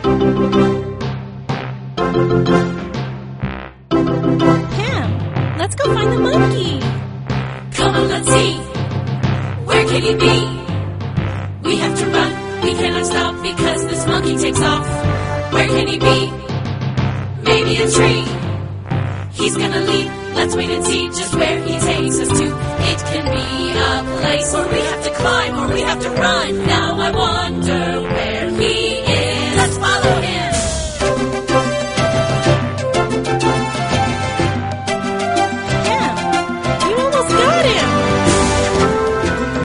Pam, let's go find the monkey. Come on, let's see. Where can he be? We have to run. We cannot stop because this monkey takes off. Where can he be? Maybe a tree. He's gonna leap. Let's wait and see just where he takes us to. It can be a place where we have to climb or we have to run. Now I wonder where